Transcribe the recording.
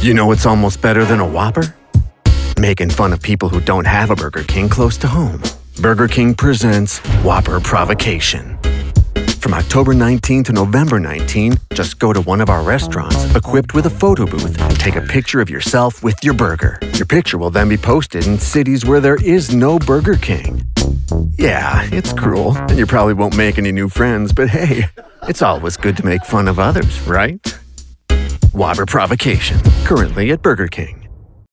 You know what's almost better than a Whopper? Making fun of people who don't have a Burger King close to home. Burger King presents Whopper Provocation. From October 19 to November 19, just go to one of our restaurants equipped with a photo booth and take a picture of yourself with your burger. Your picture will then be posted in cities where there is no Burger King. Yeah, it's cruel, and you probably won't make any new friends, but hey, it's always good to make fun of others, right? Whopper Provocation, currently at Burger King.